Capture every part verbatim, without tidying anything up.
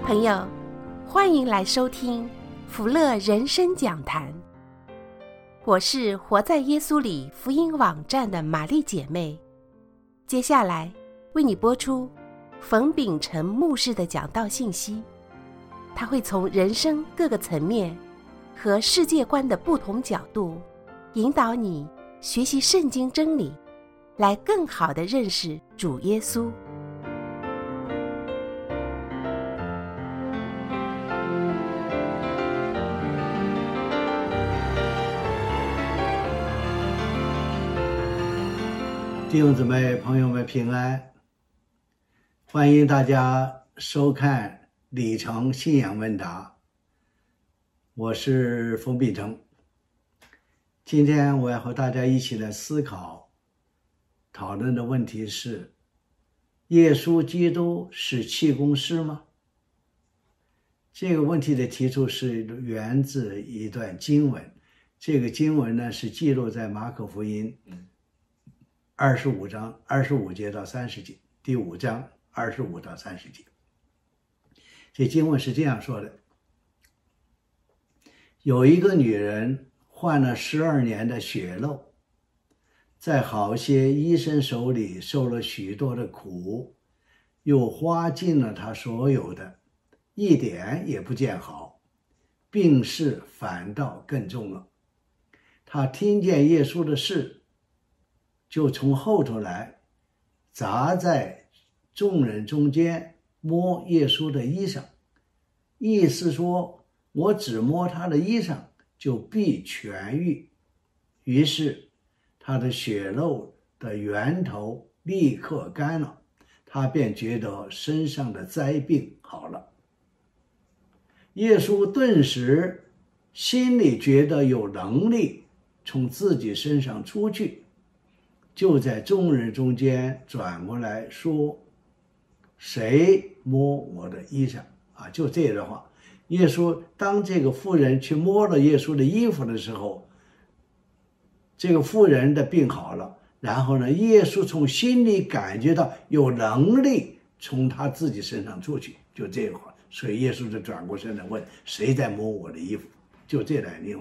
朋友，欢迎来收听福乐人生讲坛。我是活在耶稣里福音网站的玛丽姐妹，接下来为你播出冯秉成牧师的讲道信息。他会从人生各个层面和世界观的不同角度，引导你学习圣经真理，来更好地认识主耶稣。 弟兄姊妹朋友们平安，欢迎大家收看里程信仰问答，我是冯秉成。今天我要和大家一起来思考讨论的问题是：耶稣基督是气功师吗？这个问题的提出是源自一段经文，这个经文呢是记录在马可福音二十五章二十五节到三十节，第五章二十五到三十节。这经文是这样说的：有一个女人患了十二年的血漏，在好些医生手里受了许多的苦，又花尽了她所有的，一点也不见好，病势反倒更重了。她听见耶稣的事，就从后头来，砸在众人中间，摸耶稣的衣裳，意思说，我只摸他的衣裳，就必痊愈。于是他的血漏的源头立刻干了，他便觉得身上的灾病好了。耶稣顿时心里觉得有能力从自己身上出去，就在众人中间转过来说：谁摸我的衣裳啊？就这个话。耶稣当这个妇人去摸了耶稣的衣服的时候，这个妇人的病好了，然后呢，耶稣从心里感觉到有能力从他自己身上出去，就这个话。所以耶稣就转过身来问：谁在摸我的衣服？就这两句话。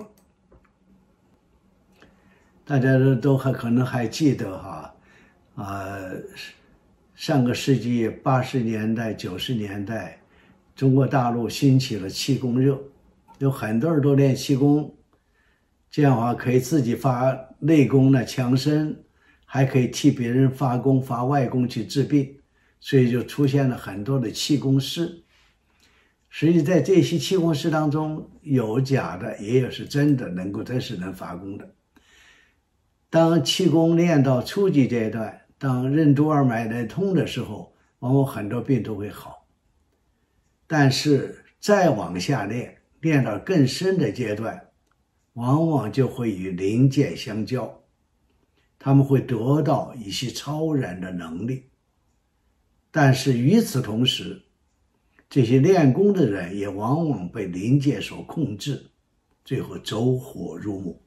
大家都都还可能还记得哈，啊、呃，上个世纪八十年代、九十年代，中国大陆兴起了气功热，有很多人都练气功，这样的话可以自己发内功呢强身，还可以替别人发功发外功去治病，所以就出现了很多的气功师。实际在这些气功师当中，有假的，也有是真的，能够真是能发功的。当气功练到初级阶段，当任督二脉来通的时候，往往很多病都会好。但是再往下练，练到更深的阶段，往往就会与灵界相交，他们会得到一些超然的能力。但是与此同时，这些练功的人也往往被灵界所控制，最后走火入魔。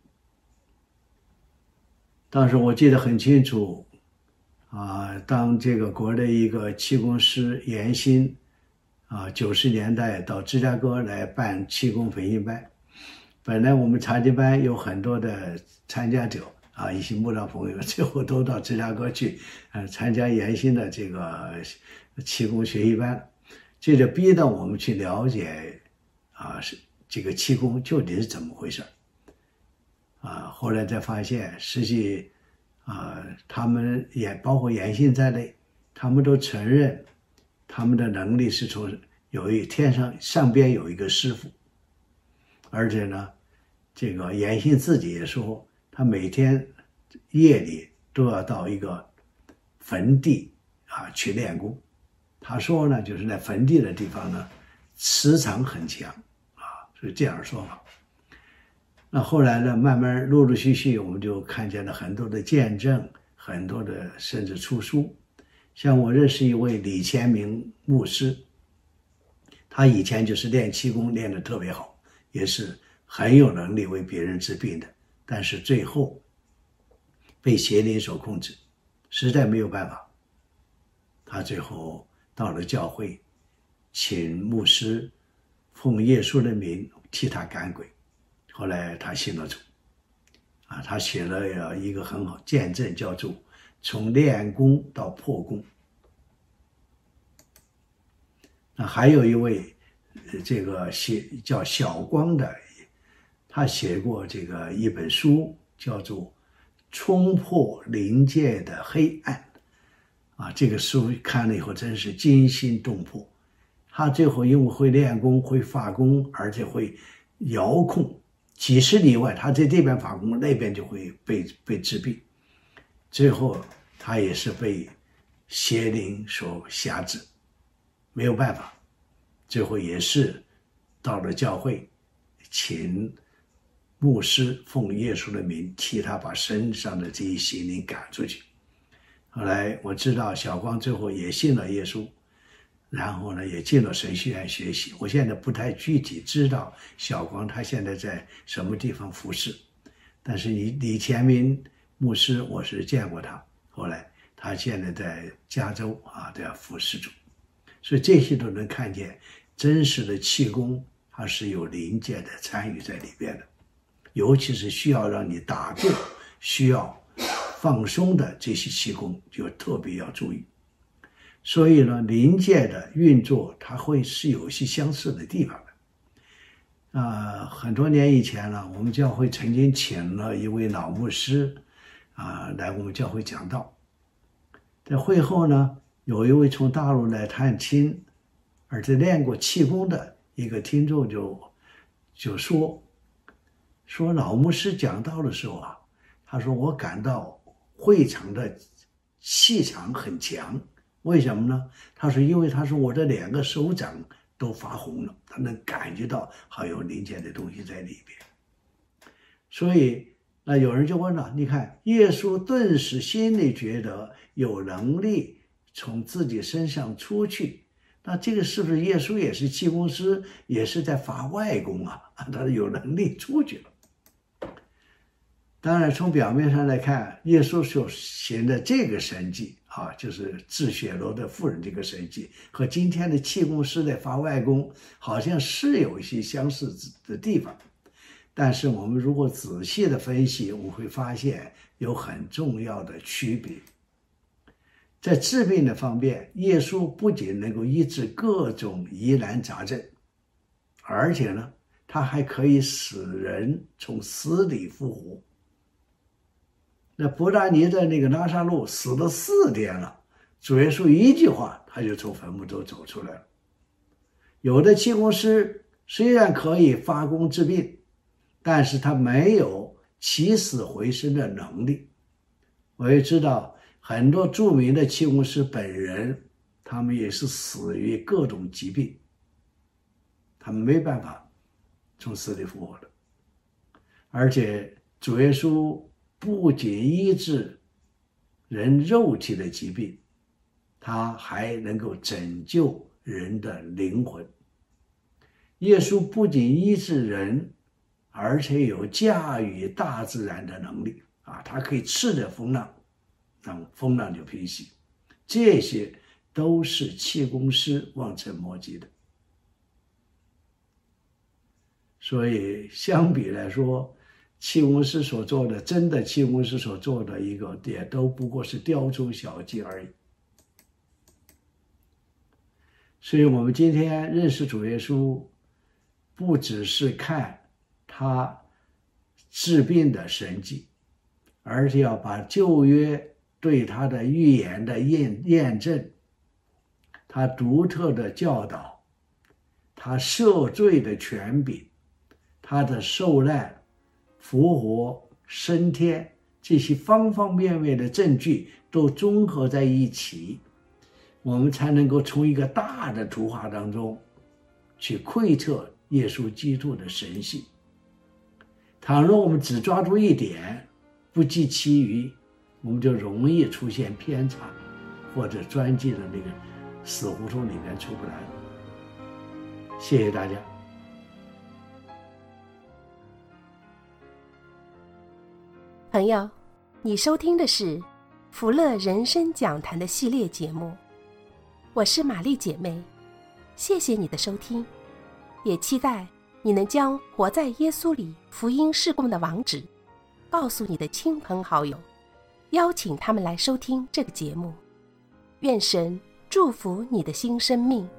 当时我记得很清楚啊，当这个国内一个气功师严新啊，九十年代到芝加哥来办气功培训班。本来我们茶经班有很多的参加者啊，一些牧道朋友，最后都到芝加哥去呃参加严新的这个气功学习班，这就逼得我们去了解啊，是这个气功究竟是怎么回事啊。后来才发现，实际啊，他们也包括严信在内，他们都承认他们的能力是从有一天上上边有一个师傅，而且呢，这个严信自己也说，他每天夜里都要到一个坟地啊去练功。他说呢，就是在坟地的地方呢，磁场很强啊，所以这样说法。那后来呢，慢慢陆陆续续，我们就看见了很多的见证，很多的甚至出书。像我认识一位李前明牧师，他以前就是练气功练得特别好，也是很有能力为别人治病的，但是最后被邪灵所控制，实在没有办法，他最后到了教会请牧师奉耶稣的名替他赶鬼。后来他信了主啊，他写了一个很好见证，叫做从练功到破功。那还有一位这个写叫小光的，他写过这个一本书，叫做《冲破灵界的黑暗》啊，这个书看了以后真是惊心动魄。他最后因为会练功，会发功，而且会遥控几十里外，他在这边发功，那边就会被被治病。最后他也是被邪灵所辖制，没有办法，最后也是到了教会，请牧师奉耶稣的名替他把身上的这一邪灵赶出去。后来我知道小光最后也信了耶稣，然后呢也进了神学院学习。我现在不太具体知道小光他现在在什么地方服侍，但是李李前明牧师我是见过他，后来他现在在加州啊在服侍主。所以这些都能看见真实的气功它是有灵界的参与在里边的，尤其是需要让你打坐需要放松的这些气功就特别要注意。所以呢，灵界的运作它会是有一些相似的地方的。啊、呃，很多年以前呢，我们教会曾经请了一位老牧师啊、呃、来我们教会讲道。在会后呢，有一位从大陆来探亲，而且练过气功的一个听众就就说说老牧师讲道的时候啊，他说我感到会场的气场很强。为什么呢？他说因为他说我的两个手掌都发红了，他能感觉到还有灵界的东西在里边。所以那有人就问了，你看耶稣顿时心里觉得有能力从自己身上出去，那这个是不是耶稣也是气功师，也是在发外功啊？他有能力出去了。当然从表面上来看，耶稣所行的这个神迹啊，就是治血楼的妇人这个神迹，和今天的气功师的发外功好像是有一些相似的地方，但是我们如果仔细的分析，我们会发现有很重要的区别。在治病的方面，耶稣不仅能够医治各种疑难杂症，而且呢，他还可以使人从死里复活。那伯大尼的那个拉撒路死了四天了，主耶稣一句话他就从坟墓中走出来了。有的气功师虽然可以发功治病，但是他没有起死回生的能力。我也知道很多著名的气功师本人，他们也是死于各种疾病，他们没办法从死里复活的。而且主耶稣不仅医治人肉体的疾病，他还能够拯救人的灵魂。耶稣不仅医治人，而且有驾驭大自然的能力啊，他可以斥着风浪，让风浪就平息。这些都是气功师望尘莫及的。所以相比来说，气功师所做的，真的气功师所做的一个也都不过是雕虫小技而已。所以我们今天认识主耶稣，不只是看他治病的神迹，而且要把旧约对他的预言的验验证，他独特的教导，他赦罪的权柄，他的受难复活升天，这些方方面面的证据都综合在一起，我们才能够从一个大的图画当中去窥测耶稣基督的神性。倘若我们只抓住一点，不计其余，我们就容易出现偏差，或者钻进了那个死胡同里面出不来了。谢谢大家。 朋友，你收听的是福乐人生讲坛的系列节目，我是玛丽姐妹， 谢谢你的收听，也期待你能将活在耶稣里福音事工的网址告诉你的亲朋好友，邀请他们来收听这个节目。愿神祝福你的新生命。